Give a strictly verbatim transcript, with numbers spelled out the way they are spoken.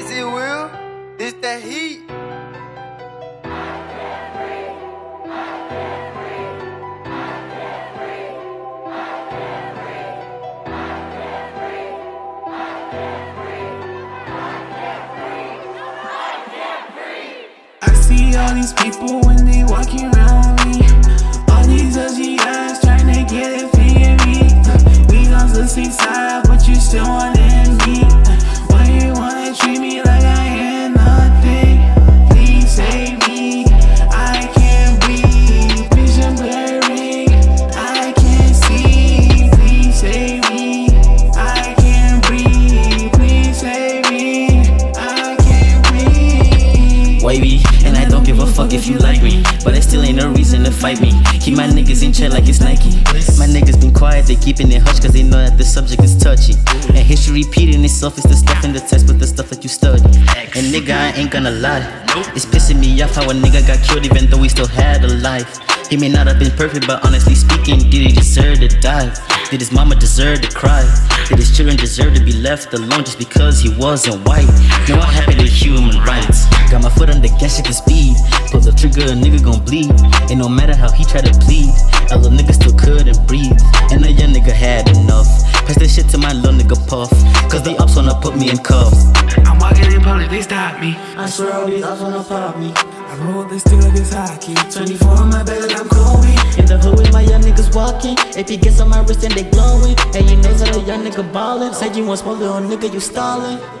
Is it real? This that heat? I see all these people when they walking around me. All these ugly eyes trying to get it fear me. We on the same side, but you still want to me. Why you wanna treat me like I am nothing? Please save me. I can't breathe. Vision blurring. I can't see. Please save me. I can't breathe. Please save me. I can't breathe. Wavy, and I don't give a fuck if you like me, but it still ain't no reason to fight me. Keep my niggas in check like it's Nike. My niggas been quiet, they keeping it hush cause they know that the subject is touchy. And history repeating itself, it's the stuff in the text but the stuff that you study. And nigga, I ain't gonna lie, it's pissing me off how a nigga got killed even though he still had a life. He may not have been perfect, but honestly speaking, did he deserve to die? Did his mama deserve to cry? Did his children deserve to be left alone just because he wasn't white? No, what happened to human rights? Got my foot on the gas, I can speed. Pull the trigger, a nigga gon' bleed. And no matter how he tried to plead, a little nigga still couldn't breathe. And a young nigga had enough. Pass that shit to my little nigga Puff, cause the ops wanna put me in cuffs. I'm walking in public, they stop me. I swear all these ops wanna pop me. I roll this stick like it's hockey. twenty-four on my back like I'm Kobe. In the hood with my young niggas walking. A P gets on my wrist and they glowing. And you know that a young nigga ballin'. Said you want smoke, little nigga, you stallin'.